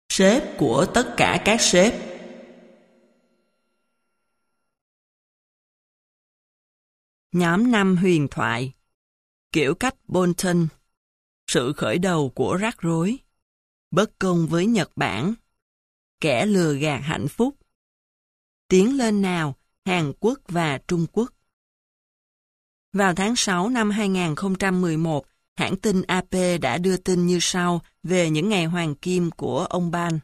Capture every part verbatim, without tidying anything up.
Sếp của tất cả các sếp. Nhóm năm huyền thoại. Kiểu cách Bolton. Sự khởi đầu của rắc rối. Bất công với Nhật Bản. Kẻ lừa gạt hạnh phúc. Tiến lên nào, Hàn Quốc và Trung Quốc. Vào tháng sáu năm hai nghìn không trăm mười một, hãng tin a pê đã đưa tin như sau về những ngày hoàng kim của ông Ban.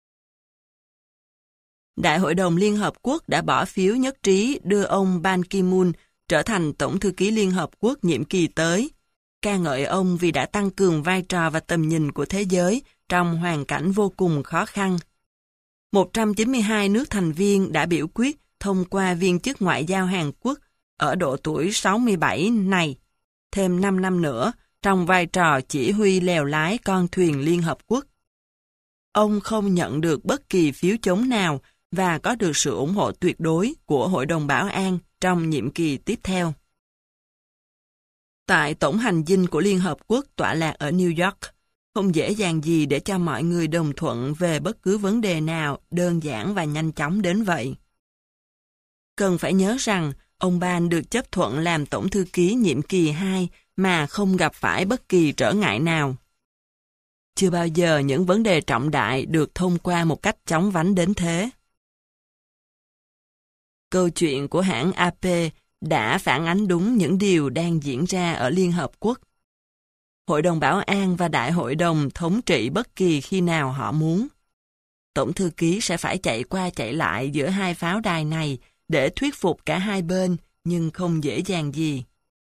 Đại hội đồng Liên Hợp Quốc đã bỏ phiếu nhất trí đưa ông Ban Ki-moon trở thành Tổng thư ký Liên Hợp Quốc nhiệm kỳ tới, ca ngợi ông vì đã tăng cường vai trò và tầm nhìn của thế giới trong hoàn cảnh vô cùng khó khăn. một trăm chín mươi hai nước thành viên đã biểu quyết thông qua viên chức ngoại giao Hàn Quốc ở độ tuổi sáu mươi bảy này, thêm năm năm nữa, trong vai trò chỉ huy lèo lái con thuyền Liên Hợp Quốc. Ông không nhận được bất kỳ phiếu chống nào và có được sự ủng hộ tuyệt đối của Hội đồng Bảo an trong nhiệm kỳ tiếp theo. Tại Tổng hành dinh của Liên Hợp Quốc tọa lạc ở New York, không dễ dàng gì để cho mọi người đồng thuận về bất cứ vấn đề nào đơn giản và nhanh chóng đến vậy. Cần phải nhớ rằng, ông Ban được chấp thuận làm Tổng thư ký nhiệm kỳ hai mà không gặp phải bất kỳ trở ngại nào. Chưa bao giờ những vấn đề trọng đại được thông qua một cách chóng vánh đến thế. Câu chuyện của hãng a pê đã phản ánh đúng những điều đang diễn ra ở Liên Hợp Quốc. Hội đồng Bảo an và Đại hội đồng thống trị bất kỳ khi nào họ muốn. Tổng thư ký sẽ phải chạy qua chạy lại giữa hai pháo đài này để thuyết phục cả hai bên, nhưng không dễ dàng gì.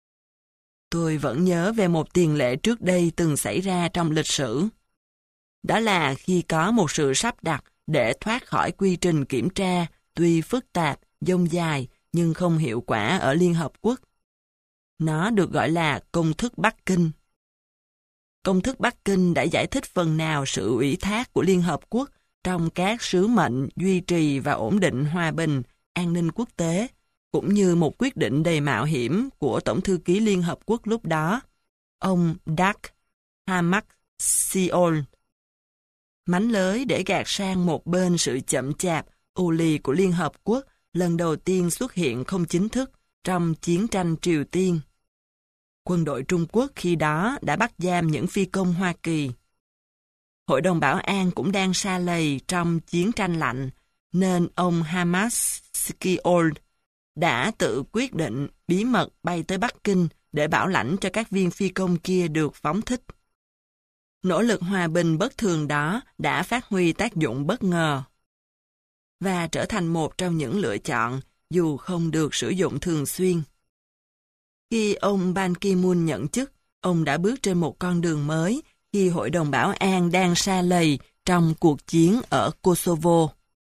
Tôi vẫn nhớ về một tiền lệ trước đây từng xảy ra trong lịch sử. Đó là khi có một sự sắp đặt để thoát khỏi quy trình kiểm tra, tuy phức tạp, dông dài, nhưng không hiệu quả ở Liên Hợp Quốc. Nó được gọi là Công thức Bắc Kinh. Công thức Bắc Kinh đã giải thích phần nào sự ủy thác của Liên Hợp Quốc trong các sứ mệnh duy trì và ổn định hòa bình, an ninh quốc tế, cũng như một quyết định đầy mạo hiểm của Tổng thư ký Liên Hợp Quốc lúc đó, ông Dag Hammarskjöld. Mánh lới để gạt sang một bên sự chậm chạp, ù lì của Liên Hợp Quốc lần đầu tiên xuất hiện không chính thức trong chiến tranh Triều Tiên. Quân đội Trung Quốc khi đó đã bắt giam những phi công Hoa Kỳ. Hội đồng Bảo an cũng đang sa lầy trong chiến tranh lạnh, nên ông Hammarskjöld đã tự quyết định bí mật bay tới Bắc Kinh để bảo lãnh cho các viên phi công kia được phóng thích. Nỗ lực hòa bình bất thường đó đã phát huy tác dụng bất ngờ và trở thành một trong những lựa chọn dù không được sử dụng thường xuyên. Khi ông Ban Ki-moon nhận chức, ông đã bước trên một con đường mới khi Hội đồng Bảo an đang sa lầy trong cuộc chiến ở Kosovo.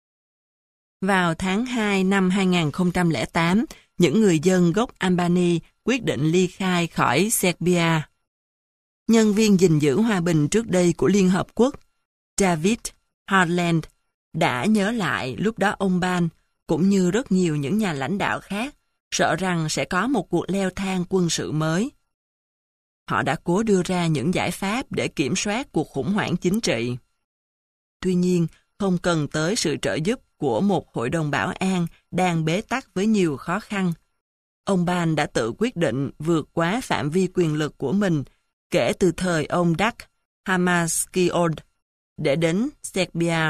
Vào tháng hai năm hai nghìn không trăm lẻ tám, những người dân gốc Albania quyết định ly khai khỏi Serbia. Nhân viên gìn giữ hòa bình trước đây của Liên Hợp Quốc, David Hartland, đã nhớ lại lúc đó ông Ban, cũng như rất nhiều những nhà lãnh đạo khác, sợ rằng sẽ có một cuộc leo thang quân sự mới. Họ đã cố đưa ra những giải pháp để kiểm soát cuộc khủng hoảng chính trị. Tuy nhiên, không cần tới sự trợ giúp của một hội đồng bảo an đang bế tắc với nhiều khó khăn. Ông Ban đã tự quyết định vượt quá phạm vi quyền lực của mình kể từ thời ông Dag Hammarskjöld để đến Serbia.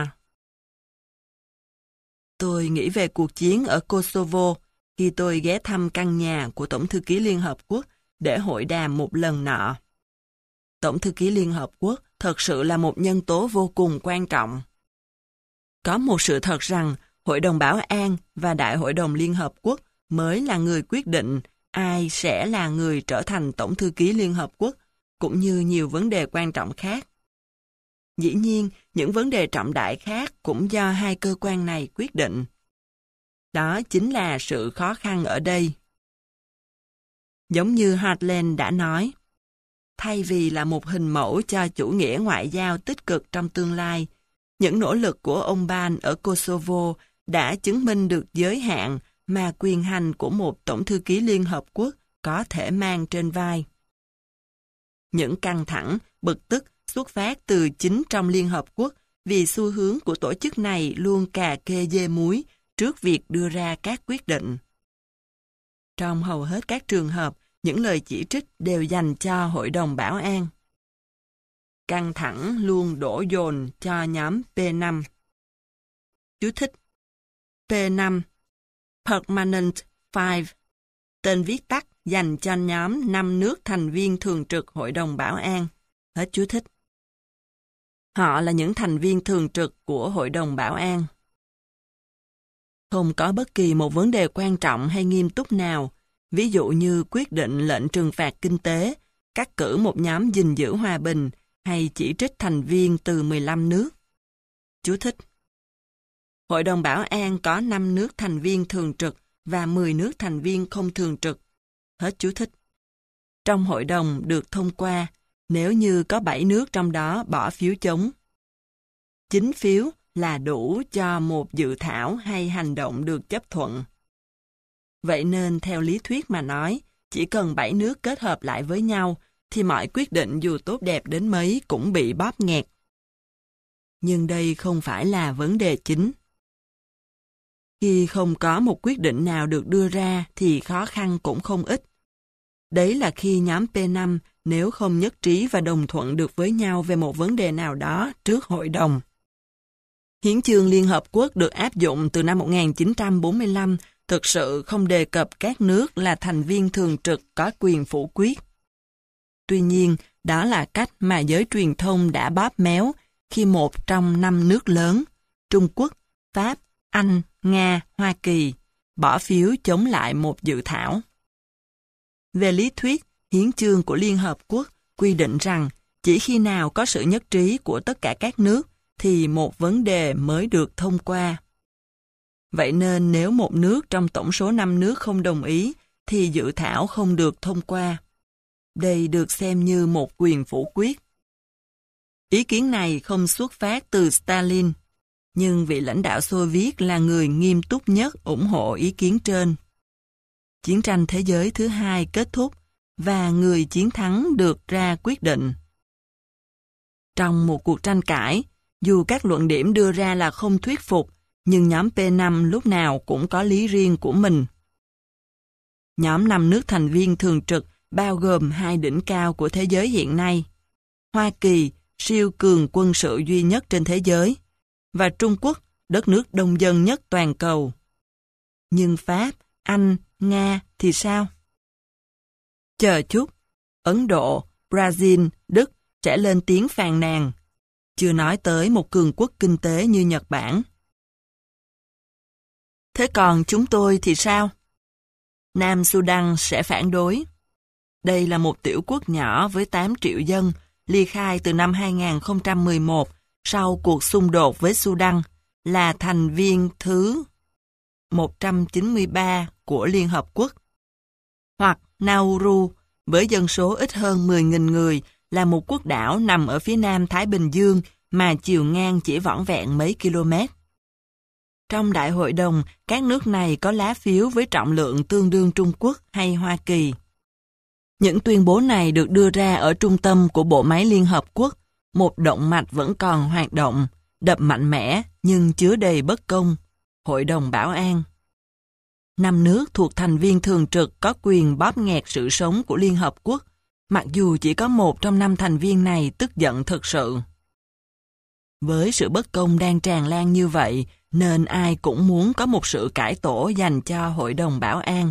Tôi nghĩ về cuộc chiến ở Kosovo khi tôi ghé thăm căn nhà của Tổng thư ký Liên Hợp Quốc để hội đàm một lần nọ. Tổng thư ký Liên Hợp Quốc thật sự là một nhân tố vô cùng quan trọng. Có một sự thật rằng Hội đồng Bảo an và Đại hội đồng Liên Hợp Quốc mới là người quyết định ai sẽ là người trở thành Tổng thư ký Liên Hợp Quốc, cũng như nhiều vấn đề quan trọng khác. Dĩ nhiên, những vấn đề trọng đại khác cũng do hai cơ quan này quyết định. Đó chính là sự khó khăn ở đây. Giống như Hartland đã nói, thay vì là một hình mẫu cho chủ nghĩa ngoại giao tích cực trong tương lai, những nỗ lực của ông Ban ở Kosovo đã chứng minh được giới hạn mà quyền hành của một Tổng thư ký Liên Hợp Quốc có thể mang trên vai. Những căng thẳng, bực tức xuất phát từ chính trong Liên Hợp Quốc vì xu hướng của tổ chức này luôn cà kê dê muối trước việc đưa ra các quyết định. Trong hầu hết các trường hợp, những lời chỉ trích đều dành cho Hội đồng Bảo an. Căng thẳng luôn đổ dồn cho nhóm P năm. Chú thích: P năm Permanent Five, tên viết tắt dành cho nhóm năm nước thành viên thường trực Hội đồng Bảo an. Hết chú thích. Họ là những thành viên thường trực của Hội đồng Bảo an. Không có bất kỳ một vấn đề quan trọng hay nghiêm túc nào, ví dụ như quyết định lệnh trừng phạt kinh tế, cắt cử một nhóm gìn giữ hòa bình, hay chỉ trích thành viên từ mười lăm nước. Chú thích: Hội đồng Bảo an có năm nước thành viên thường trực và mười nước thành viên không thường trực. Hết chú thích. Trong hội đồng được thông qua, nếu như có bảy nước trong đó bỏ phiếu chống. Chín phiếu là đủ cho một dự thảo hay hành động được chấp thuận. Vậy nên theo lý thuyết mà nói, chỉ cần bảy nước kết hợp lại với nhau, thì mọi quyết định dù tốt đẹp đến mấy cũng bị bóp nghẹt. Nhưng đây không phải là vấn đề chính. Khi không có một quyết định nào được đưa ra thì khó khăn cũng không ít. Đấy là khi nhóm P năm nếu không nhất trí và đồng thuận được với nhau về một vấn đề nào đó trước hội đồng. Hiến chương Liên Hợp Quốc được áp dụng từ năm một nghìn chín trăm bốn mươi lăm thực sự không đề cập các nước là thành viên thường trực có quyền phủ quyết. Tuy nhiên, đó là cách mà giới truyền thông đã bóp méo khi một trong năm nước lớn, Trung Quốc, Pháp, Anh, Nga, Hoa Kỳ, bỏ phiếu chống lại một dự thảo. Về lý thuyết, hiến chương của Liên Hợp Quốc quy định rằng chỉ khi nào có sự nhất trí của tất cả các nước thì một vấn đề mới được thông qua. Vậy nên nếu một nước trong tổng số năm nước không đồng ý thì dự thảo không được thông qua. Đây được xem như một quyền phủ quyết. Ý kiến này không xuất phát từ Stalin, nhưng vị lãnh đạo Xô Viết là người nghiêm túc nhất ủng hộ ý kiến trên. Chiến tranh thế giới thứ hai kết thúc và người chiến thắng được ra quyết định. Trong một cuộc tranh cãi, dù các luận điểm đưa ra là không thuyết phục, nhưng nhóm P năm lúc nào cũng có lý riêng của mình. Nhóm năm nước thành viên thường trực bao gồm hai đỉnh cao của thế giới hiện nay. Hoa Kỳ, siêu cường quân sự duy nhất trên thế giới, và Trung Quốc, đất nước đông dân nhất toàn cầu. Nhưng Pháp, Anh, Nga thì sao? Chờ chút, Ấn Độ, Brazil, Đức sẽ lên tiếng phàn nàn, chưa nói tới một cường quốc kinh tế như Nhật Bản. Thế còn chúng tôi thì sao? Nam Sudan sẽ phản đối. Đây là một tiểu quốc nhỏ với tám triệu dân, ly khai từ năm hai nghìn không trăm mười một sau cuộc xung đột với Sudan, là thành viên thứ một trăm chín mươi ba của Liên Hợp Quốc. Hoặc Nauru, với dân số ít hơn mười nghìn người, là một quốc đảo nằm ở phía nam Thái Bình Dương mà chiều ngang chỉ vỏn vẹn mấy km. Trong đại hội đồng, các nước này có lá phiếu với trọng lượng tương đương Trung Quốc hay Hoa Kỳ. Những tuyên bố này được đưa ra ở trung tâm của bộ máy Liên Hợp Quốc, một động mạch vẫn còn hoạt động, đập mạnh mẽ nhưng chứa đầy bất công, Hội đồng Bảo an. Năm nước thuộc thành viên thường trực có quyền bóp nghẹt sự sống của Liên Hợp Quốc, mặc dù chỉ có một trong năm thành viên này tức giận thực sự. Với sự bất công đang tràn lan như vậy, nên ai cũng muốn có một sự cải tổ dành cho Hội đồng Bảo an.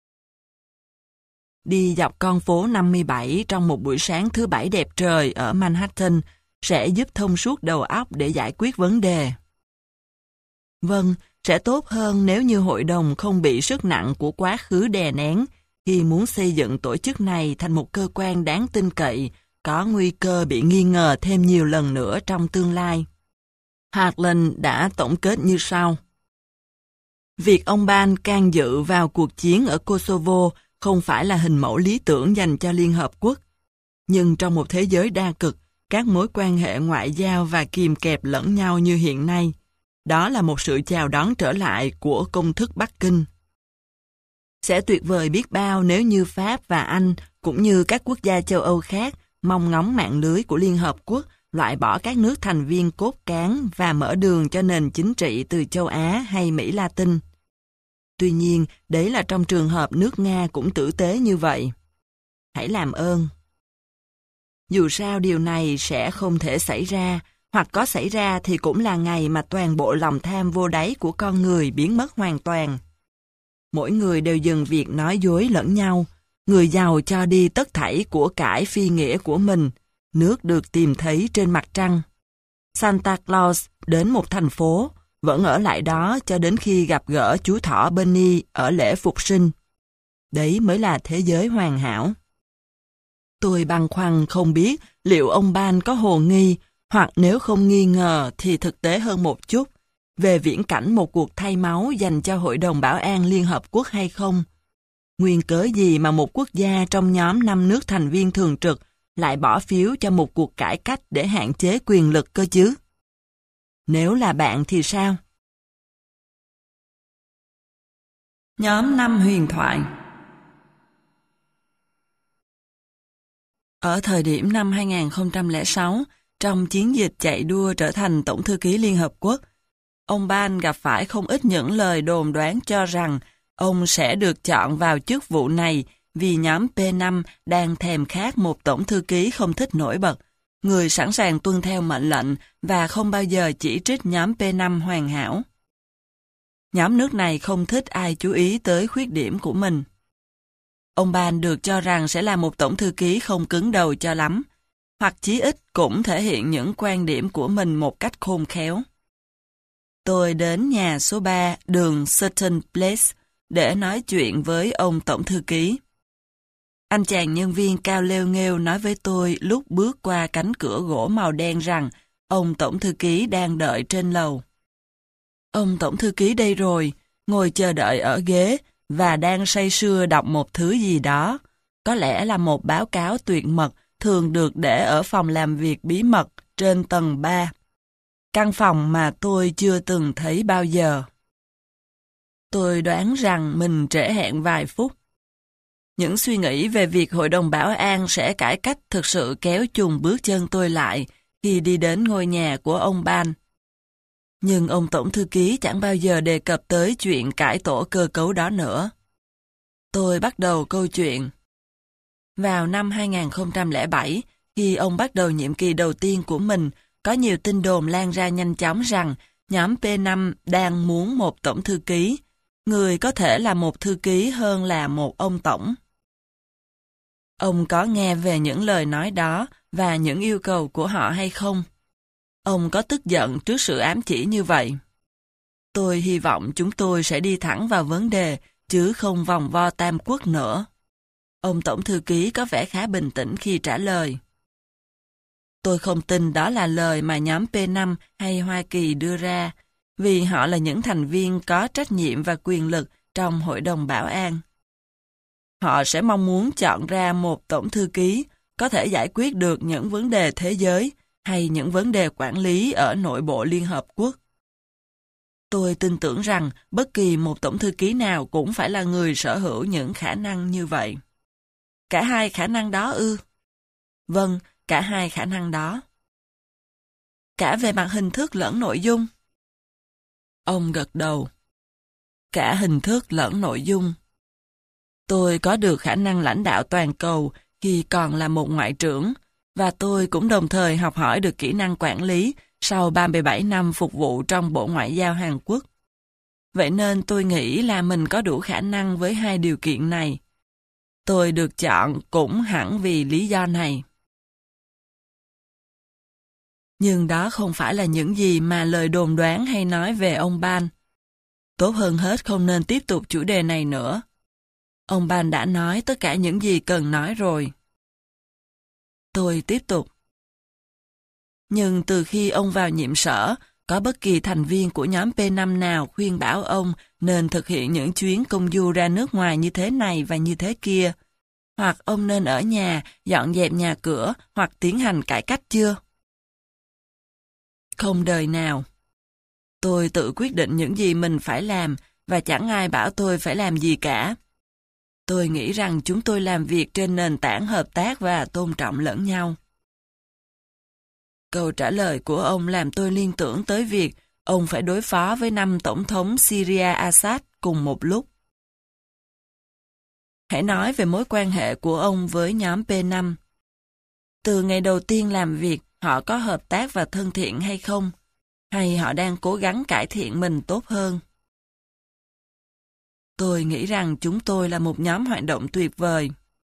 Đi dọc con phố năm mươi bảy trong một buổi sáng thứ Bảy đẹp trời ở Manhattan sẽ giúp thông suốt đầu óc để giải quyết vấn đề. Vâng, sẽ tốt hơn nếu như hội đồng không bị sức nặng của quá khứ đè nén khi muốn xây dựng tổ chức này thành một cơ quan đáng tin cậy, có nguy cơ bị nghi ngờ thêm nhiều lần nữa trong tương lai. Hartland đã tổng kết như sau. Việc ông Ban can dự vào cuộc chiến ở Kosovo không phải là hình mẫu lý tưởng dành cho Liên Hợp Quốc. Nhưng trong một thế giới đa cực, các mối quan hệ ngoại giao và kìm kẹp lẫn nhau như hiện nay, đó là một sự chào đón trở lại của công thức Bắc Kinh. Sẽ tuyệt vời biết bao nếu như Pháp và Anh, cũng như các quốc gia châu Âu khác, mong ngóng mạng lưới của Liên Hợp Quốc loại bỏ các nước thành viên cốt cán và mở đường cho nền chính trị từ châu Á hay Mỹ Latin. Tuy nhiên, đấy là trong trường hợp nước Nga cũng tử tế như vậy. Hãy làm ơn. Dù sao điều này sẽ không thể xảy ra, hoặc có xảy ra thì cũng là ngày mà toàn bộ lòng tham vô đáy của con người biến mất hoàn toàn. Mỗi người đều dừng việc nói dối lẫn nhau, người giàu cho đi tất thảy của cải phi nghĩa của mình, nước được tìm thấy trên mặt trăng. Santa Claus đến một thành phố, vẫn ở lại đó cho đến khi gặp gỡ chú thỏ Benny ở lễ phục sinh. Đấy mới là thế giới hoàn hảo. Tôi băn khoăn không biết liệu ông Ban có hồ nghi, hoặc nếu không nghi ngờ thì thực tế hơn một chút, về viễn cảnh một cuộc thay máu dành cho Hội đồng Bảo an Liên Hợp Quốc hay không. Nguyên cớ gì mà một quốc gia trong nhóm năm nước thành viên thường trực lại bỏ phiếu cho một cuộc cải cách để hạn chế quyền lực cơ chứ? Nếu là bạn thì sao? Nhóm năm huyền thoại. Ở thời điểm năm hai nghìn không trăm lẻ sáu, trong chiến dịch chạy đua trở thành Tổng thư ký Liên Hợp Quốc, ông Ban gặp phải không ít những lời đồn đoán cho rằng ông sẽ được chọn vào chức vụ này vì nhóm P năm đang thèm khát một tổng thư ký không thích nổi bật, người sẵn sàng tuân theo mệnh lệnh và không bao giờ chỉ trích nhóm P năm hoàn hảo. Nhóm nước này không thích ai chú ý tới khuyết điểm của mình. Ông Ban được cho rằng sẽ là một tổng thư ký không cứng đầu cho lắm, hoặc chí ít cũng thể hiện những quan điểm của mình một cách khôn khéo. Tôi đến nhà số ba đường Sutton Place để nói chuyện với ông tổng thư ký. Anh chàng nhân viên cao lêu nghêu nói với tôi lúc bước qua cánh cửa gỗ màu đen rằng ông tổng thư ký đang đợi trên lầu. Ông tổng thư ký đây rồi, ngồi chờ đợi ở ghế và đang say sưa đọc một thứ gì đó, có lẽ là một báo cáo tuyệt mật thường được để ở phòng làm việc bí mật trên tầng ba. Căn phòng mà tôi chưa từng thấy bao giờ. Tôi đoán rằng mình trễ hẹn vài phút. Những suy nghĩ về việc Hội đồng Bảo an sẽ cải cách thực sự kéo chùng bước chân tôi lại khi đi đến ngôi nhà của ông Ban. Nhưng ông tổng thư ký chẳng bao giờ đề cập tới chuyện cải tổ cơ cấu đó nữa. Tôi bắt đầu câu chuyện. Vào năm hai nghìn không trăm lẻ bảy, khi ông bắt đầu nhiệm kỳ đầu tiên của mình, có nhiều tin đồn lan ra nhanh chóng rằng nhóm P năm đang muốn một tổng thư ký, người có thể là một thư ký hơn là một ông tổng. Ông có nghe về những lời nói đó và những yêu cầu của họ hay không? Ông có tức giận trước sự ám chỉ như vậy? Tôi hy vọng chúng tôi sẽ đi thẳng vào vấn đề, chứ không vòng vo tam quốc nữa. Ông tổng thư ký có vẻ khá bình tĩnh khi trả lời. Tôi không tin đó là lời mà nhóm P năm hay Hoa Kỳ đưa ra, vì họ là những thành viên có trách nhiệm và quyền lực trong Hội đồng Bảo an. Họ sẽ mong muốn chọn ra một tổng thư ký có thể giải quyết được những vấn đề thế giới hay những vấn đề quản lý ở nội bộ Liên Hợp Quốc. Tôi tin tưởng rằng bất kỳ một tổng thư ký nào cũng phải là người sở hữu những khả năng như vậy. Cả hai khả năng đó ư? Vâng, cả hai khả năng đó. Cả về mặt hình thức lẫn nội dung? Ông gật đầu. Cả hình thức lẫn nội dung. Tôi có được khả năng lãnh đạo toàn cầu khi còn là một ngoại trưởng, và tôi cũng đồng thời học hỏi được kỹ năng quản lý sau ba mươi bảy năm phục vụ trong Bộ Ngoại giao Hàn Quốc. Vậy nên tôi nghĩ là mình có đủ khả năng với hai điều kiện này. Tôi được chọn cũng hẳn vì lý do này. Nhưng đó không phải là những gì mà lời đồn đoán hay nói về ông Ban. Tốt hơn hết không nên tiếp tục chủ đề này nữa. Ông Ban đã nói tất cả những gì cần nói rồi. Tôi tiếp tục. Nhưng từ khi ông vào nhiệm sở, có bất kỳ thành viên của nhóm P năm nào khuyên bảo ông nên thực hiện những chuyến công du ra nước ngoài như thế này và như thế kia, hoặc ông nên ở nhà, dọn dẹp nhà cửa, hoặc tiến hành cải cách chưa? Không đời nào. Tôi tự quyết định những gì mình phải làm, và chẳng ai bảo tôi phải làm gì cả. Tôi nghĩ rằng chúng tôi làm việc trên nền tảng hợp tác và tôn trọng lẫn nhau. Câu trả lời của ông làm tôi liên tưởng tới việc ông phải đối phó với năm tổng thống Syria Assad cùng một lúc. Hãy nói về mối quan hệ của ông với nhóm P năm. Từ ngày đầu tiên làm việc, họ có hợp tác và thân thiện hay không? Hay họ đang cố gắng cải thiện mình tốt hơn? Tôi nghĩ rằng chúng tôi là một nhóm hoạt động tuyệt vời.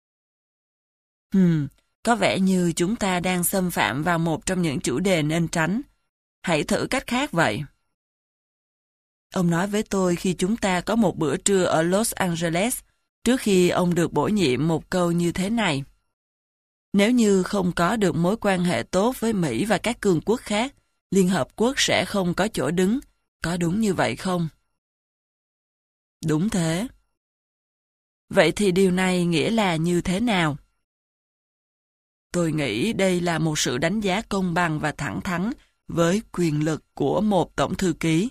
Hmm, có vẻ như chúng ta đang xâm phạm vào một trong những chủ đề nên tránh. Hãy thử cách khác vậy. Ông nói với tôi khi chúng ta có một bữa trưa ở Los Angeles, trước khi ông được bổ nhiệm một câu như thế này. Nếu như không có được mối quan hệ tốt với Mỹ và các cường quốc khác, Liên Hợp Quốc sẽ không có chỗ đứng. Có đúng như vậy không? Đúng thế. Vậy thì điều này nghĩa là như thế nào? Tôi nghĩ đây là một sự đánh giá công bằng và thẳng thắn với quyền lực của một tổng thư ký.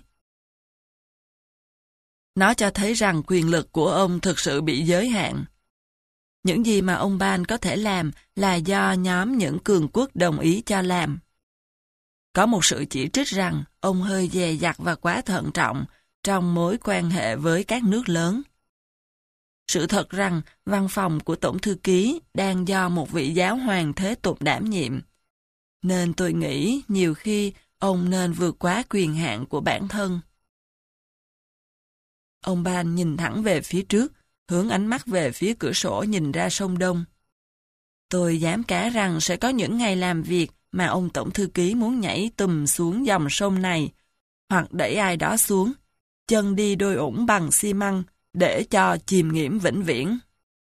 Nó cho thấy rằng quyền lực của ông thực sự bị giới hạn. Những gì mà ông Ban có thể làm là do nhóm những cường quốc đồng ý cho làm. Có một sự chỉ trích rằng ông hơi dè dặt và quá thận trọng trong mối quan hệ với các nước lớn. Sự thật rằng văn phòng của Tổng thư ký đang do một vị giáo hoàng thế tục đảm nhiệm. Nên tôi nghĩ nhiều khi ông nên vượt quá quyền hạn của bản thân. Ông Ban nhìn thẳng về phía trước, hướng ánh mắt về phía cửa sổ nhìn ra sông Đông. Tôi dám cá rằng sẽ có những ngày làm việc mà ông Tổng thư ký muốn nhảy tùm xuống dòng sông này, hoặc đẩy ai đó xuống, chân đi đôi ủng bằng xi măng, để cho chìm nghiễm vĩnh viễn.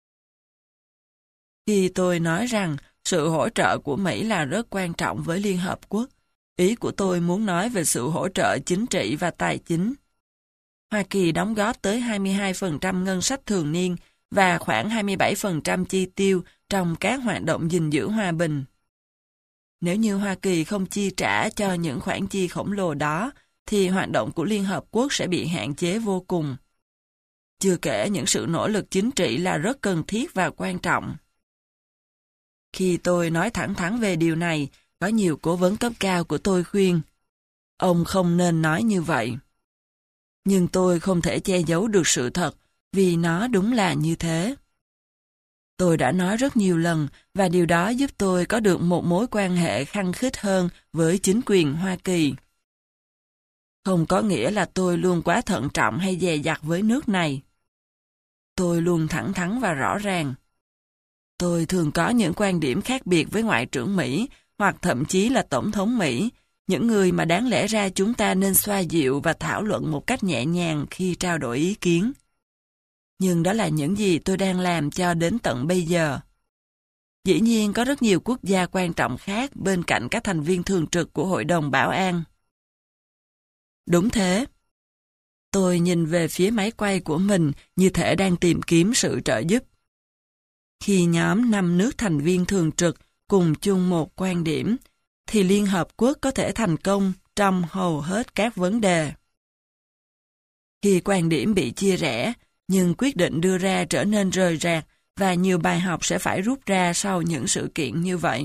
Khi tôi nói rằng sự hỗ trợ của Mỹ là rất quan trọng với Liên Hợp Quốc, ý của tôi muốn nói về sự hỗ trợ chính trị và tài chính. Hoa Kỳ đóng góp tới hai mươi hai phần trăm ngân sách thường niên và khoảng hai mươi bảy phần trăm chi tiêu trong các hoạt động gìn giữ hòa bình. Nếu như Hoa Kỳ không chi trả cho những khoản chi khổng lồ đó, thì hoạt động của Liên Hợp Quốc sẽ bị hạn chế vô cùng. Chưa kể những sự nỗ lực chính trị là rất cần thiết và quan trọng. Khi tôi nói thẳng thắn về điều này, có nhiều cố vấn cấp cao của tôi khuyên, ông không nên nói như vậy. Nhưng tôi không thể che giấu được sự thật, vì nó đúng là như thế. Tôi đã nói rất nhiều lần, và điều đó giúp tôi có được một mối quan hệ khăng khít hơn với chính quyền Hoa Kỳ. Không có nghĩa là tôi luôn quá thận trọng hay dè dặt với nước này. Tôi luôn thẳng thắn và rõ ràng. Tôi thường có những quan điểm khác biệt với Ngoại trưởng Mỹ, hoặc thậm chí là Tổng thống Mỹ, những người mà đáng lẽ ra chúng ta nên xoa dịu và thảo luận một cách nhẹ nhàng khi trao đổi ý kiến. Nhưng đó là những gì tôi đang làm cho đến tận bây giờ. Dĩ nhiên có rất nhiều quốc gia quan trọng khác bên cạnh các thành viên thường trực của Hội đồng Bảo an. Đúng thế. Tôi nhìn về phía máy quay của mình như thể đang tìm kiếm sự trợ giúp. Khi nhóm năm nước thành viên thường trực cùng chung một quan điểm, thì Liên Hợp Quốc có thể thành công trong hầu hết các vấn đề. Khi quan điểm bị chia rẽ, nhưng quyết định đưa ra trở nên rời rạc và nhiều bài học sẽ phải rút ra sau những sự kiện như vậy.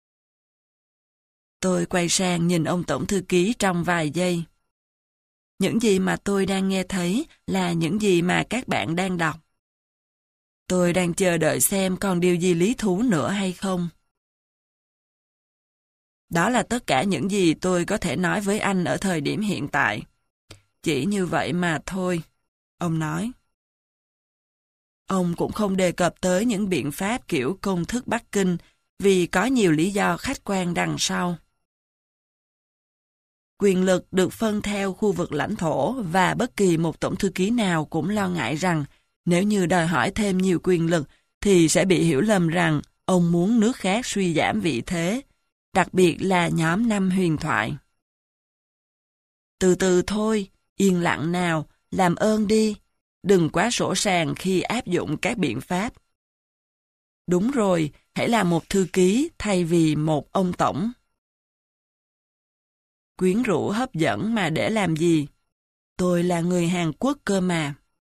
Tôi quay sang nhìn ông Tổng thư ký trong vài giây. Những gì mà tôi đang nghe thấy là những gì mà các bạn đang đọc. Tôi đang chờ đợi xem còn điều gì lý thú nữa hay không. Đó là tất cả những gì tôi có thể nói với anh ở thời điểm hiện tại. Chỉ như vậy mà thôi, ông nói. Ông cũng không đề cập tới những biện pháp kiểu công thức Bắc Kinh vì có nhiều lý do khách quan đằng sau. Quyền lực được phân theo khu vực lãnh thổ và bất kỳ một tổng thư ký nào cũng lo ngại rằng nếu như đòi hỏi thêm nhiều quyền lực thì sẽ bị hiểu lầm rằng ông muốn nước khác suy giảm vị thế, đặc biệt là nhóm năm huyền thoại. Từ từ thôi, yên lặng nào, làm ơn đi, đừng quá sỗ sàng khi áp dụng các biện pháp. Đúng rồi, hãy là một thư ký thay vì một ông tổng. Quyến rũ hấp dẫn mà để làm gì? Tôi là người Hàn Quốc cơ mà.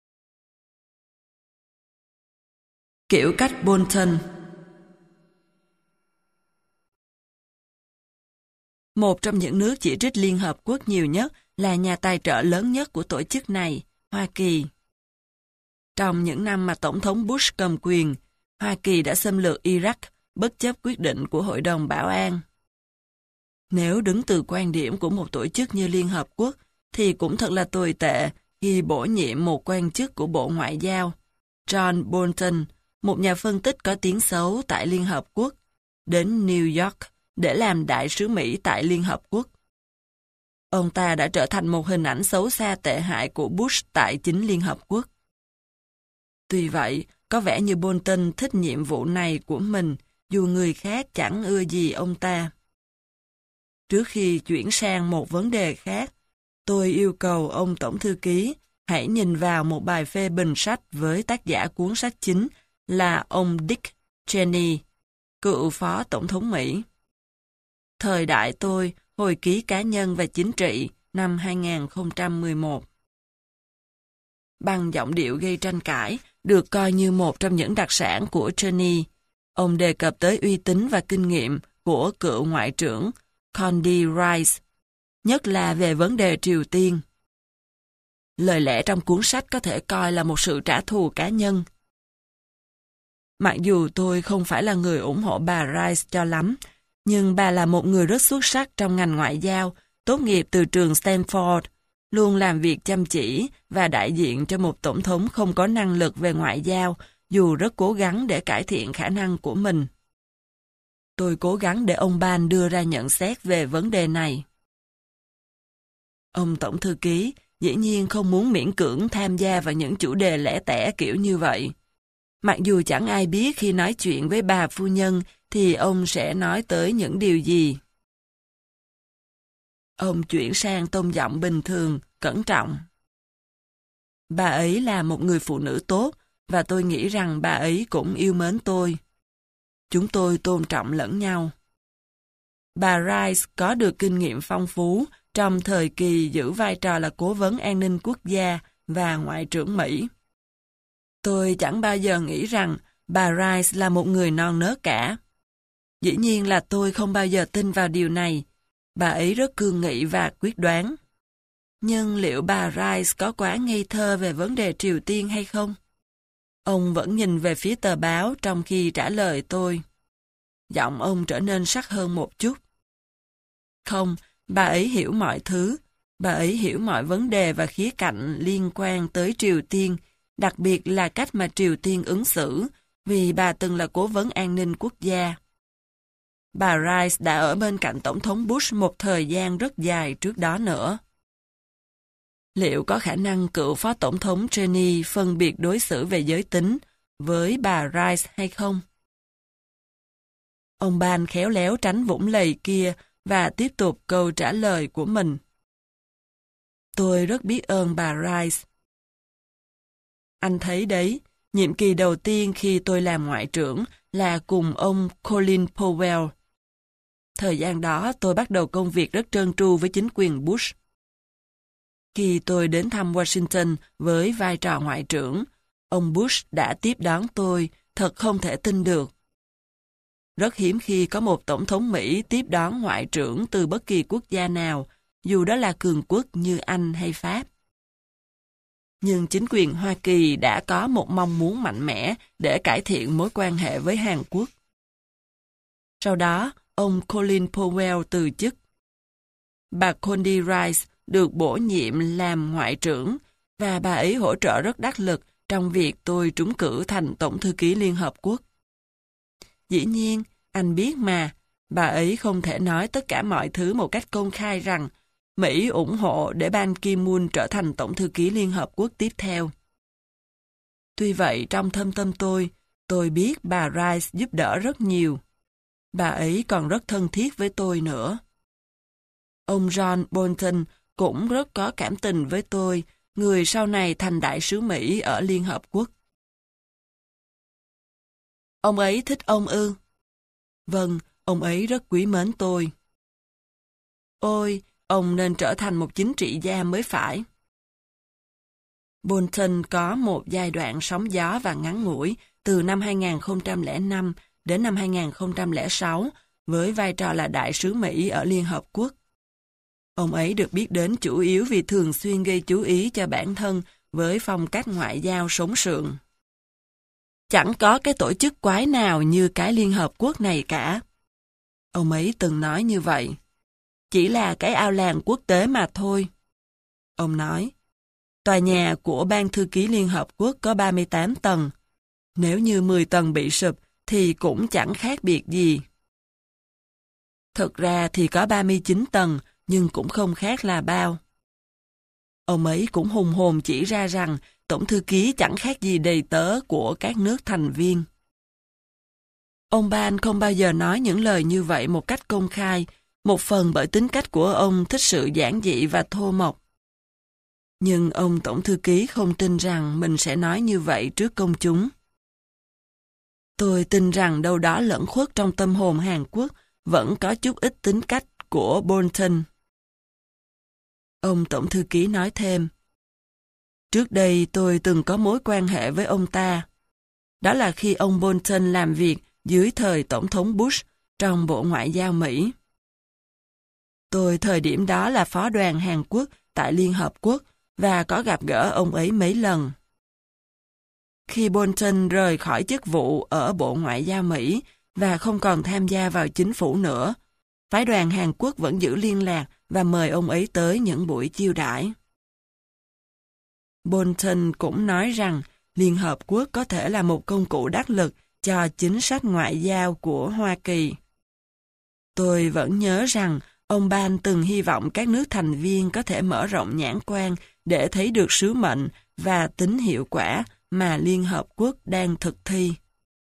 Kiểu cách Bolton. Một trong những nước chỉ trích Liên Hợp Quốc nhiều nhất là nhà tài trợ lớn nhất của tổ chức này, Hoa Kỳ. Trong những năm mà Tổng thống Bush cầm quyền, Hoa Kỳ đã xâm lược Iraq bất chấp quyết định của Hội đồng Bảo an. Nếu đứng từ quan điểm của một tổ chức như Liên Hợp Quốc, thì cũng thật là tồi tệ khi bổ nhiệm một quan chức của Bộ Ngoại giao, John Bolton, một nhà phân tích có tiếng xấu tại Liên Hợp Quốc, đến New York để làm đại sứ Mỹ tại Liên Hợp Quốc. Ông ta đã trở thành một hình ảnh xấu xa tệ hại của Bush tại chính Liên Hợp Quốc. Tuy vậy, có vẻ như Bolton thích nhiệm vụ này của mình, dù người khác chẳng ưa gì ông ta. Trước khi chuyển sang một vấn đề khác, tôi yêu cầu ông Tổng Thư ký hãy nhìn vào một bài phê bình sách với tác giả cuốn sách chính là ông Dick Cheney, cựu Phó Tổng thống Mỹ. Thời đại tôi, hồi ký cá nhân và chính trị, năm hai nghìn không trăm mười một. Bằng giọng điệu gây tranh cãi, được coi như một trong những đặc sản của Cheney, ông đề cập tới uy tín và kinh nghiệm của cựu Ngoại trưởng Condi Rice, nhất là về vấn đề Triều Tiên. Lời lẽ trong cuốn sách có thể coi là một sự trả thù cá nhân. Mặc dù tôi không phải là người ủng hộ bà Rice cho lắm, nhưng bà là một người rất xuất sắc trong ngành ngoại giao, tốt nghiệp từ trường Stanford, luôn làm việc chăm chỉ và đại diện cho một tổng thống không có năng lực về ngoại giao, dù rất cố gắng để cải thiện khả năng của mình. Tôi cố gắng để ông Ban đưa ra nhận xét về vấn đề này. Ông Tổng Thư ký dĩ nhiên không muốn miễn cưỡng tham gia vào những chủ đề lẻ tẻ kiểu như vậy. Mặc dù chẳng ai biết khi nói chuyện với bà phu nhân thì ông sẽ nói tới những điều gì. Ông chuyển sang tông giọng bình thường, cẩn trọng. Bà ấy là một người phụ nữ tốt, và tôi nghĩ rằng bà ấy cũng yêu mến tôi. Chúng tôi tôn trọng lẫn nhau. Bà Rice có được kinh nghiệm phong phú trong thời kỳ giữ vai trò là cố vấn an ninh quốc gia và Ngoại trưởng Mỹ. Tôi chẳng bao giờ nghĩ rằng bà Rice là một người non nớt cả. Dĩ nhiên là tôi không bao giờ tin vào điều này. Bà ấy rất cương nghị và quyết đoán. Nhưng liệu bà Rice có quá ngây thơ về vấn đề Triều Tiên hay không? Ông vẫn nhìn về phía tờ báo trong khi trả lời tôi. Giọng ông trở nên sắc hơn một chút. Không, bà ấy hiểu mọi thứ. Bà ấy hiểu mọi vấn đề và khía cạnh liên quan tới Triều Tiên, đặc biệt là cách mà Triều Tiên ứng xử, vì bà từng là cố vấn an ninh quốc gia. Bà Rice đã ở bên cạnh Tổng thống Bush một thời gian rất dài trước đó nữa. Liệu có khả năng cựu Phó Tổng thống Cheney phân biệt đối xử về giới tính với bà Rice hay không? Ông Ban khéo léo tránh vũng lầy kia và tiếp tục câu trả lời của mình. Tôi rất biết ơn bà Rice. Anh thấy đấy, nhiệm kỳ đầu tiên khi tôi làm ngoại trưởng là cùng ông Colin Powell. Thời gian đó tôi bắt đầu công việc rất trơn tru với chính quyền Bush. Khi tôi đến thăm Washington với vai trò ngoại trưởng, ông Bush đã tiếp đón tôi, thật không thể tin được. Rất hiếm khi có một tổng thống Mỹ tiếp đón ngoại trưởng từ bất kỳ quốc gia nào, dù đó là cường quốc như Anh hay Pháp. Nhưng chính quyền Hoa Kỳ đã có một mong muốn mạnh mẽ để cải thiện mối quan hệ với Hàn Quốc. Sau đó, ông Colin Powell từ chức. Bà Condi Rice được bổ nhiệm làm ngoại trưởng, và bà ấy hỗ trợ rất đắc lực trong việc tôi trúng cử thành Tổng Thư ký Liên Hợp Quốc. Dĩ nhiên, anh biết mà, bà ấy không thể nói tất cả mọi thứ một cách công khai rằng Mỹ ủng hộ để Ban Ki-moon trở thành Tổng Thư ký Liên Hợp Quốc tiếp theo. Tuy vậy, trong thâm tâm tôi, tôi biết bà Rice giúp đỡ rất nhiều. Bà ấy còn rất thân thiết với tôi nữa. Ông John Bolton cũng rất có cảm tình với tôi, người sau này thành đại sứ Mỹ ở Liên Hợp Quốc. Ông ấy thích ông ư? Vâng, ông ấy rất quý mến tôi. Ôi, ông nên trở thành một chính trị gia mới phải. Bolton có một giai đoạn sóng gió và ngắn ngủi từ năm hai nghìn không trăm lẻ năm đến năm hai nghìn không trăm lẻ sáu với vai trò là đại sứ Mỹ ở Liên Hợp Quốc. Ông ấy được biết đến chủ yếu vì thường xuyên gây chú ý cho bản thân với phong cách ngoại giao sống sượng. Chẳng có cái tổ chức quái nào như cái Liên Hợp Quốc này cả. Ông ấy từng nói như vậy. Chỉ là cái ao làng quốc tế mà thôi. Ông nói, tòa nhà của Ban Thư ký Liên Hợp Quốc có ba mươi tám tầng. Nếu như mười tầng bị sụp thì cũng chẳng khác biệt gì. Thực ra thì có ba mươi chín tầng, nhưng cũng không khác là bao. Ông ấy cũng hùng hồn chỉ ra rằng tổng thư ký chẳng khác gì đầy tớ của các nước thành viên. Ông Ban không bao giờ nói những lời như vậy một cách công khai, một phần bởi tính cách của ông thích sự giản dị và thô mộc. Nhưng ông tổng thư ký không tin rằng mình sẽ nói như vậy trước công chúng. Tôi tin rằng đâu đó lẫn khuất trong tâm hồn Hàn Quốc vẫn có chút ít tính cách của Bolton. Ông tổng thư ký nói thêm, trước đây tôi từng có mối quan hệ với ông ta. Đó là khi ông Bolton làm việc dưới thời Tổng thống Bush trong Bộ Ngoại giao Mỹ. Tôi thời điểm đó là phó đoàn Hàn Quốc tại Liên Hợp Quốc và có gặp gỡ ông ấy mấy lần. Khi Bolton rời khỏi chức vụ ở Bộ Ngoại giao Mỹ và không còn tham gia vào chính phủ nữa, phái đoàn Hàn Quốc vẫn giữ liên lạc và mời ông ấy tới những buổi chiêu đãi. Bolton cũng nói rằng Liên Hợp Quốc có thể là một công cụ đắc lực cho chính sách ngoại giao của Hoa Kỳ. Tôi vẫn nhớ rằng ông Ban từng hy vọng các nước thành viên có thể mở rộng nhãn quan để thấy được sứ mệnh và tính hiệu quả mà Liên Hợp Quốc đang thực thi.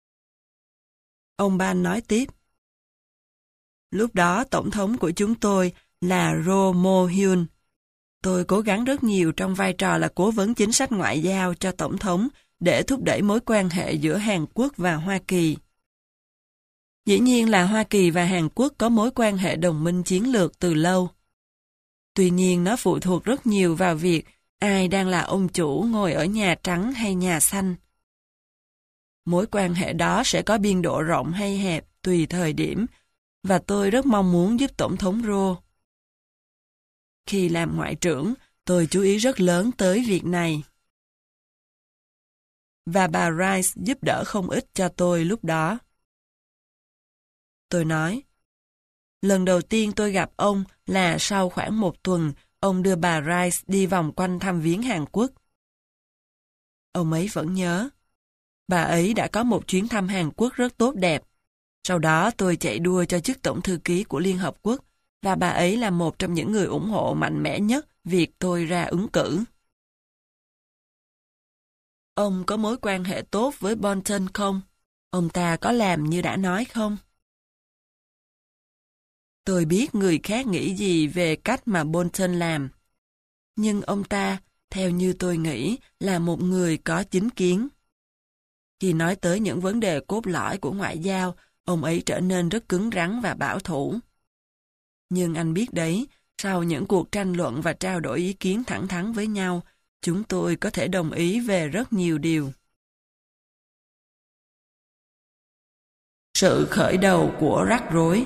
Ông Ban nói tiếp, lúc đó tổng thống của chúng tôi là Roh Moo-hyun. Tôi cố gắng rất nhiều trong vai trò là cố vấn chính sách ngoại giao cho tổng thống để thúc đẩy mối quan hệ giữa Hàn Quốc và Hoa Kỳ. Dĩ nhiên là Hoa Kỳ và Hàn Quốc có mối quan hệ đồng minh chiến lược từ lâu. Tuy nhiên nó phụ thuộc rất nhiều vào việc ai đang là ông chủ ngồi ở Nhà Trắng hay Nhà Xanh. Mối quan hệ đó sẽ có biên độ rộng hay hẹp tùy thời điểm, và tôi rất mong muốn giúp Tổng thống Roh. Khi làm ngoại trưởng, tôi chú ý rất lớn tới việc này. Và bà Rice giúp đỡ không ít cho tôi lúc đó. Tôi nói, lần đầu tiên tôi gặp ông là sau khoảng một tuần, ông đưa bà Rice đi vòng quanh thăm viếng Hàn Quốc. Ông ấy vẫn nhớ. Bà ấy đã có một chuyến thăm Hàn Quốc rất tốt đẹp. Sau đó tôi chạy đua cho chức tổng thư ký của Liên Hợp Quốc, và bà ấy là một trong những người ủng hộ mạnh mẽ nhất việc tôi ra ứng cử. Ông có mối quan hệ tốt với Bolton không? Ông ta có làm như đã nói không? Tôi biết người khác nghĩ gì về cách mà Bolton làm. Nhưng ông ta, theo như tôi nghĩ, là một người có chính kiến. Khi nói tới những vấn đề cốt lõi của ngoại giao, ông ấy trở nên rất cứng rắn và bảo thủ. Nhưng anh biết đấy, sau những cuộc tranh luận và trao đổi ý kiến thẳng thắn với nhau, chúng tôi có thể đồng ý về rất nhiều điều. Sự khởi đầu của rắc rối.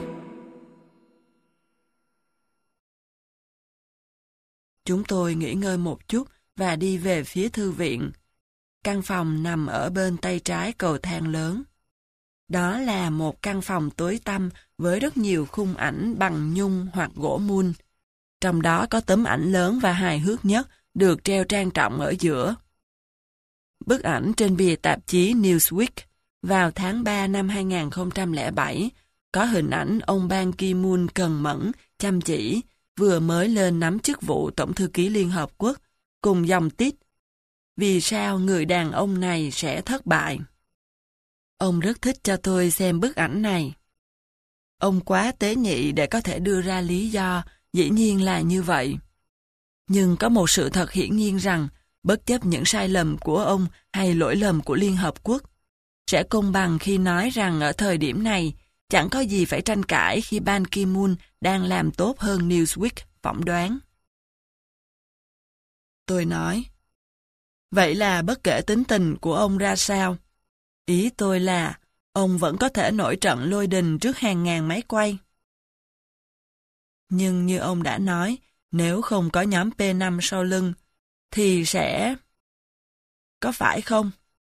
Chúng tôi nghỉ ngơi một chút và đi về phía thư viện. Căn phòng nằm ở bên tay trái cầu thang lớn. Đó là một căn phòng tối tăm với rất nhiều khung ảnh bằng nhung hoặc gỗ mun. Trong đó có tấm ảnh lớn và hài hước nhất được treo trang trọng ở giữa. Bức ảnh trên bìa tạp chí Newsweek vào tháng ba năm hai nghìn không trăm lẻ bảy có hình ảnh ông Ban Ki-moon cần mẫn, chăm chỉ, vừa mới lên nắm chức vụ Tổng thư ký Liên Hợp Quốc, cùng dòng tít: vì sao người đàn ông này sẽ thất bại? Ông rất thích cho tôi xem bức ảnh này. Ông quá tế nhị để có thể đưa ra lý do, dĩ nhiên là như vậy. Nhưng có một sự thật hiển nhiên rằng, bất chấp những sai lầm của ông hay lỗi lầm của Liên Hợp Quốc, sẽ công bằng khi nói rằng ở thời điểm này, chẳng có gì phải tranh cãi khi Ban Ki-moon đang làm tốt hơn Newsweek phỏng đoán. Tôi nói, vậy là bất kể tính tình của ông ra sao, ý tôi là ông vẫn có thể nổi trận lôi đình trước hàng ngàn máy quay. Nhưng như ông đã nói, nếu không có nhóm P năm sau lưng, thì sẽ... Có phải không?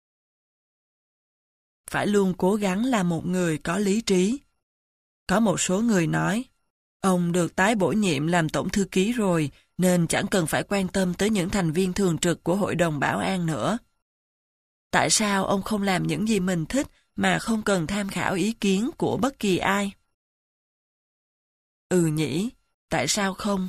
Phải luôn cố gắng là một người có lý trí. Có một số người nói, ông được tái bổ nhiệm làm tổng thư ký rồi, nên chẳng cần phải quan tâm tới những thành viên thường trực của Hội đồng Bảo an nữa. Tại sao ông không làm những gì mình thích mà không cần tham khảo ý kiến của bất kỳ ai? Ừ nhỉ, tại sao không?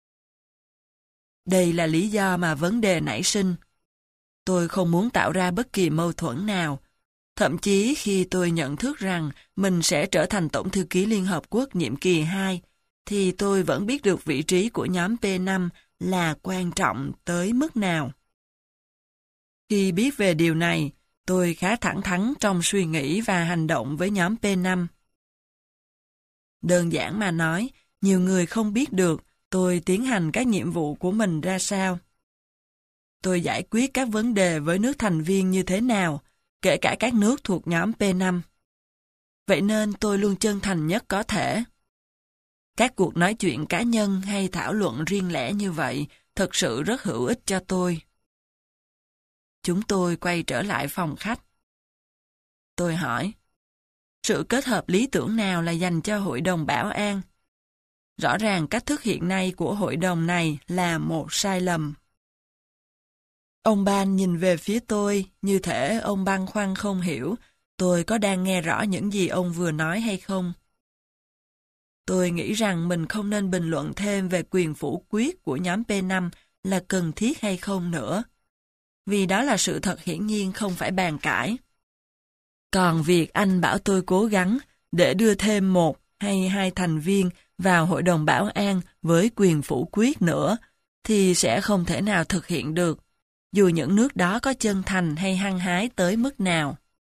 Đây là lý do mà vấn đề nảy sinh. Tôi không muốn tạo ra bất kỳ mâu thuẫn nào. Thậm chí khi tôi nhận thức rằng mình sẽ trở thành Tổng thư ký Liên Hợp Quốc nhiệm kỳ hai, thì tôi vẫn biết được vị trí của nhóm P năm là quan trọng tới mức nào. Khi biết về điều này, tôi khá thẳng thắn trong suy nghĩ và hành động với nhóm P năm. Đơn giản mà nói, nhiều người không biết được tôi tiến hành các nhiệm vụ của mình ra sao. Tôi giải quyết các vấn đề với nước thành viên như thế nào, kể cả các nước thuộc nhóm P năm. Vậy nên tôi luôn chân thành nhất có thể. Các cuộc nói chuyện cá nhân hay thảo luận riêng lẻ như vậy thật sự rất hữu ích cho tôi. Chúng tôi quay trở lại phòng khách. Tôi hỏi, sự kết hợp lý tưởng nào là dành cho Hội đồng Bảo an? Rõ ràng cách thức hiện nay của hội đồng này là một sai lầm. Ông Ban nhìn về phía tôi, như thể ông băn khoăn không hiểu tôi có đang nghe rõ những gì ông vừa nói hay không. Tôi nghĩ rằng mình không nên bình luận thêm về quyền phủ quyết của nhóm P năm là cần thiết hay không nữa. Vì đó là sự thật hiển nhiên không phải bàn cãi. Còn việc anh bảo tôi cố gắng để đưa thêm một hay hai thành viên vào Hội đồng Bảo an với quyền phủ quyết nữa, thì sẽ không thể nào thực hiện được, dù những nước đó có chân thành hay hăng hái tới mức nào.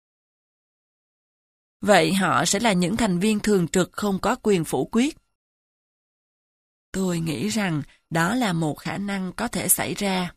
Vậy họ sẽ là những thành viên thường trực không có quyền phủ quyết. Tôi nghĩ rằng đó là một khả năng có thể xảy ra.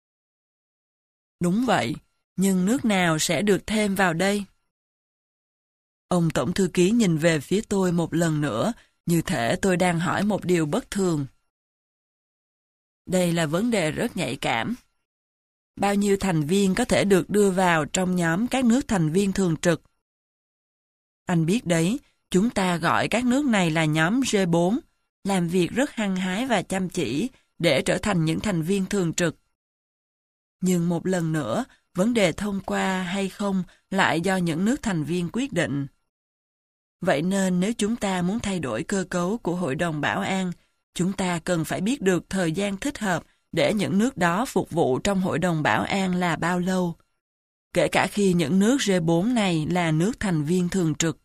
Đúng vậy, nhưng nước nào sẽ được thêm vào đây? Ông Tổng thư ký nhìn về phía tôi một lần nữa, như thể tôi đang hỏi một điều bất thường. Đây là vấn đề rất nhạy cảm. Bao nhiêu thành viên có thể được đưa vào trong nhóm các nước thành viên thường trực? Anh biết đấy, chúng ta gọi các nước này là nhóm G bốn, làm việc rất hăng hái và chăm chỉ để trở thành những thành viên thường trực. Nhưng một lần nữa, vấn đề thông qua hay không lại do những nước thành viên quyết định. Vậy nên nếu chúng ta muốn thay đổi cơ cấu của Hội đồng Bảo an, chúng ta cần phải biết được thời gian thích hợp để những nước đó phục vụ trong Hội đồng Bảo an là bao lâu, kể cả khi những nước G bốn này là nước thành viên thường trực.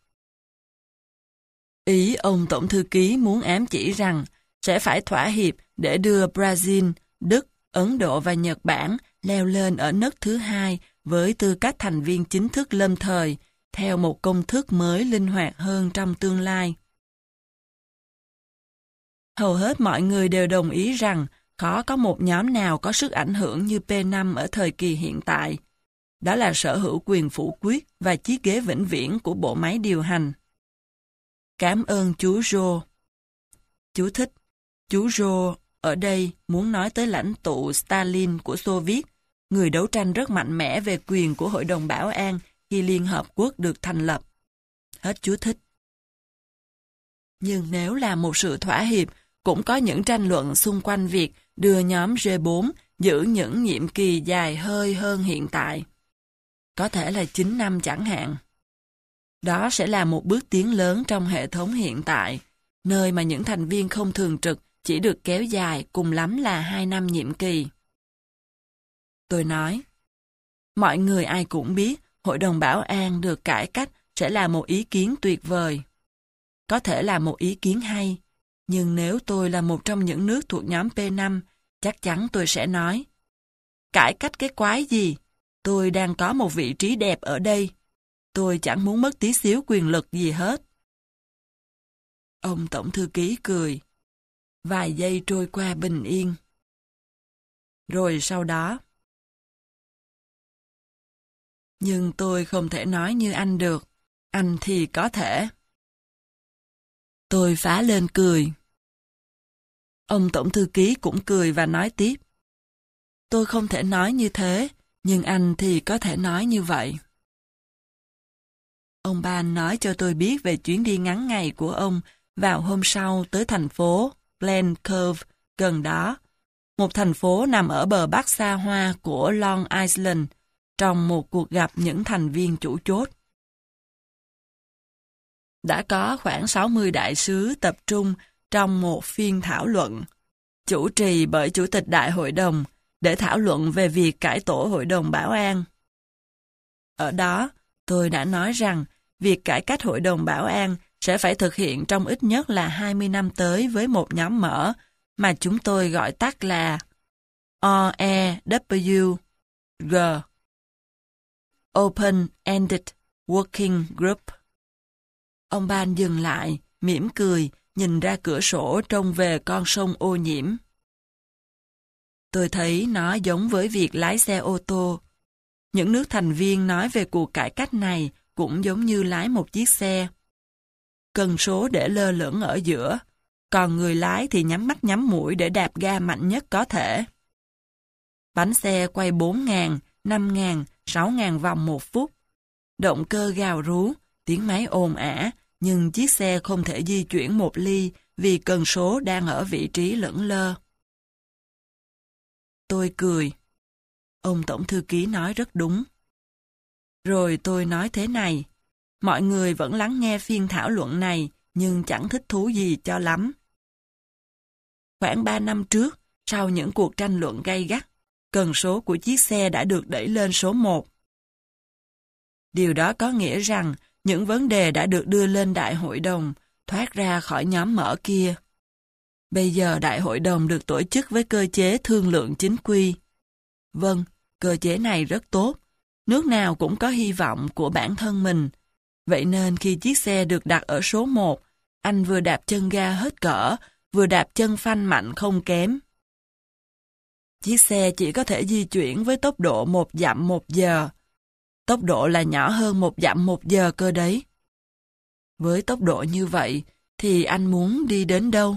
Ý ông Tổng thư ký muốn ám chỉ rằng sẽ phải thỏa hiệp để đưa Brazil, Đức, Ấn Độ và Nhật Bản leo lên ở nấc thứ hai với tư cách thành viên chính thức lâm thời, theo một công thức mới linh hoạt hơn trong tương lai. Hầu hết mọi người đều đồng ý rằng khó có một nhóm nào có sức ảnh hưởng như P năm ở thời kỳ hiện tại. Đó là sở hữu quyền phủ quyết và chiếc ghế vĩnh viễn của bộ máy điều hành. Cảm ơn chú Joe. Chú thích. Chú Joe ở đây muốn nói tới lãnh tụ Stalin của Xô Viết, người đấu tranh rất mạnh mẽ về quyền của Hội đồng Bảo an khi Liên Hợp Quốc được thành lập. Hết chú thích. Nhưng nếu là một sự thỏa hiệp, cũng có những tranh luận xung quanh việc đưa nhóm G bốn giữ những nhiệm kỳ dài hơi hơn hiện tại. Có thể là chín năm chẳng hạn. Đó sẽ là một bước tiến lớn trong hệ thống hiện tại, nơi mà những thành viên không thường trực chỉ được kéo dài cùng lắm là hai năm nhiệm kỳ. Tôi nói, mọi người ai cũng biết Hội đồng Bảo an được cải cách sẽ là một ý kiến tuyệt vời. Có thể là một ý kiến hay, nhưng nếu tôi là một trong những nước thuộc nhóm P năm, chắc chắn tôi sẽ nói, cải cách cái quái gì? Tôi đang có một vị trí đẹp ở đây. Tôi chẳng muốn mất tí xíu quyền lực gì hết. Ông Tổng thư ký cười. Vài giây trôi qua bình yên. Rồi sau đó. Nhưng tôi không thể nói như anh được. Anh thì có thể. Tôi phá lên cười. Ông tổng thư ký cũng cười và nói tiếp. Tôi không thể nói như thế, nhưng anh thì có thể nói như vậy. Ông Ban nói cho tôi biết về chuyến đi ngắn ngày của ông vào hôm sau tới thành phố Glen Cove gần đó, một thành phố nằm ở bờ bắc xa hoa của Long Island, trong một cuộc gặp những thành viên chủ chốt. Đã có khoảng sáu mươi đại sứ tập trung trong một phiên thảo luận, chủ trì bởi Chủ tịch Đại hội đồng, để thảo luận về việc cải tổ Hội đồng Bảo an. Ở đó, tôi đã nói rằng việc cải cách Hội đồng Bảo an sẽ phải thực hiện trong ít nhất là hai mươi năm tới với một nhóm mở mà chúng tôi gọi tắt là O E W G, Open-Ended Working Group. Ông Ban dừng lại, mỉm cười, nhìn ra cửa sổ trông về con sông ô nhiễm. Tôi thấy nó giống với việc lái xe ô tô. Những nước thành viên nói về cuộc cải cách này cũng giống như lái một chiếc xe. Cần số để lơ lửng ở giữa, còn người lái thì nhắm mắt nhắm mũi để đạp ga mạnh nhất có thể. Bánh xe quay bốn nghìn, năm nghìn, sáu nghìn vòng một phút. Động cơ gào rú, tiếng máy ồn ả, nhưng chiếc xe không thể di chuyển một ly vì cần số đang ở vị trí lững lơ. Tôi cười. Ông tổng thư ký nói rất đúng. Rồi tôi nói thế này, mọi người vẫn lắng nghe phiên thảo luận này, nhưng chẳng thích thú gì cho lắm. Khoảng ba năm trước, sau những cuộc tranh luận gay gắt, cần số của chiếc xe đã được đẩy lên số một. Điều đó có nghĩa rằng những vấn đề đã được đưa lên đại hội đồng, thoát ra khỏi nhóm mở kia. Bây giờ đại hội đồng được tổ chức với cơ chế thương lượng chính quy. Vâng, cơ chế này rất tốt. Nước nào cũng có hy vọng của bản thân mình. Vậy nên khi chiếc xe được đặt ở số một, anh vừa đạp chân ga hết cỡ, vừa đạp chân phanh mạnh không kém. Chiếc xe chỉ có thể di chuyển với tốc độ một dặm một giờ. Tốc độ là nhỏ hơn một dặm một giờ cơ đấy. Với tốc độ như vậy, thì anh muốn đi đến đâu?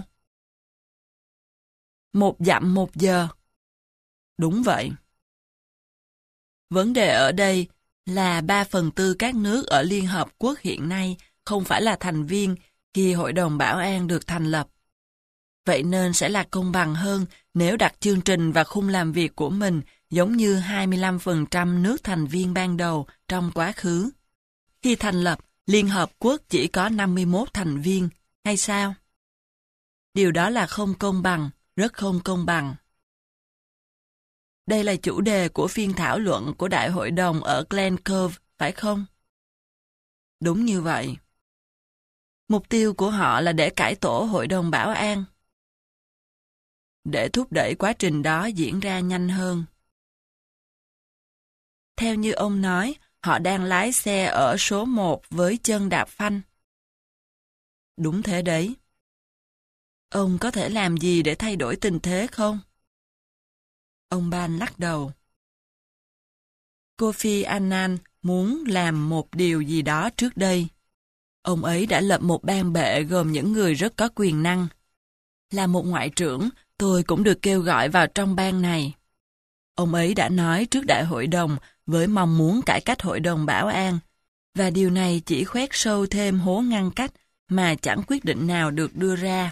Một dặm một giờ. Đúng vậy. Vấn đề ở đây là ba phần tư các nước ở Liên Hợp Quốc hiện nay không phải là thành viên khi Hội đồng Bảo an được thành lập. Vậy nên sẽ là công bằng hơn nếu đặt chương trình và khung làm việc của mình giống như hai mươi lăm phần trăm nước thành viên ban đầu trong quá khứ. Khi thành lập, Liên Hợp Quốc chỉ có năm mươi mốt thành viên, hay sao? Điều đó là không công bằng, rất không công bằng. Đây là chủ đề của phiên thảo luận của Đại hội đồng ở Glen Cove, phải không? Đúng như vậy. Mục tiêu của họ là để cải tổ Hội đồng Bảo an. Để thúc đẩy quá trình đó diễn ra nhanh hơn. Theo như ông nói, họ đang lái xe ở số một với chân đạp phanh. Đúng thế đấy. Ông có thể làm gì để thay đổi tình thế không? Ông Ban lắc đầu. Kofi Annan muốn làm một điều gì đó trước đây. Ông ấy đã lập một ban bệ gồm những người rất có quyền năng. Là một ngoại trưởng, tôi cũng được kêu gọi vào trong ban này. Ông ấy đã nói trước đại hội đồng với mong muốn cải cách Hội đồng Bảo an, và điều này chỉ khoét sâu thêm hố ngăn cách mà chẳng quyết định nào được đưa ra.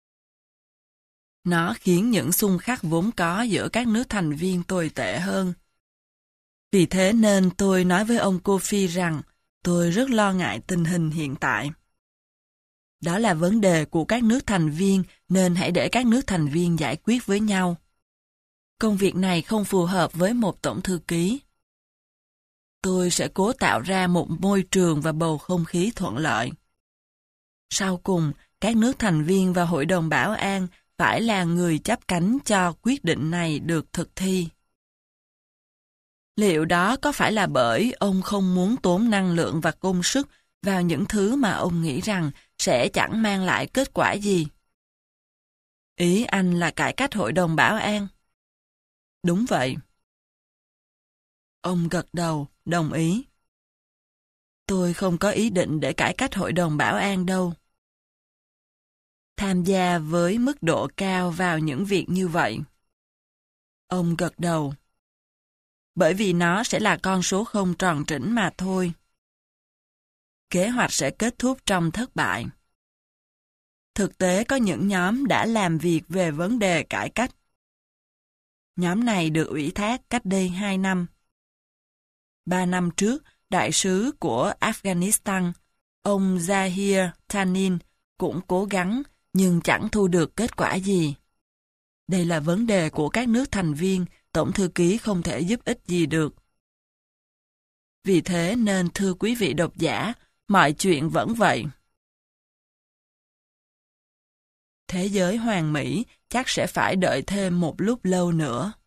Nó khiến những xung khắc vốn có giữa các nước thành viên tồi tệ hơn. Vì thế nên tôi nói với ông Kofi rằng tôi rất lo ngại tình hình hiện tại. Đó là vấn đề của các nước thành viên nên hãy để các nước thành viên giải quyết với nhau. Công việc này không phù hợp với một tổng thư ký. Tôi sẽ cố tạo ra một môi trường và bầu không khí thuận lợi. Sau cùng, các nước thành viên và Hội đồng Bảo an phải là người chắp cánh cho quyết định này được thực thi. Liệu đó có phải là bởi ông không muốn tốn năng lượng và công sức vào những thứ mà ông nghĩ rằng sẽ chẳng mang lại kết quả gì? Ý anh là cải cách Hội đồng Bảo an. Đúng vậy. Ông gật đầu, đồng ý. Tôi không có ý định để cải cách Hội đồng Bảo an đâu. Tham gia với mức độ cao vào những việc như vậy. Ông gật đầu. Bởi vì nó sẽ là con số không tròn trĩnh mà thôi. Kế hoạch sẽ kết thúc trong thất bại. Thực tế có những nhóm đã làm việc về vấn đề cải cách. Nhóm này được ủy thác cách đây hai năm. Ba năm trước, đại sứ của Afghanistan, ông Zahir Tanin, cũng cố gắng nhưng chẳng thu được kết quả gì. Đây là vấn đề của các nước thành viên, Tổng thư ký không thể giúp ích gì được. Vì thế nên thưa quý vị độc giả, mọi chuyện vẫn vậy. Thế giới hoàn mỹ chắc sẽ phải đợi thêm một lúc lâu nữa.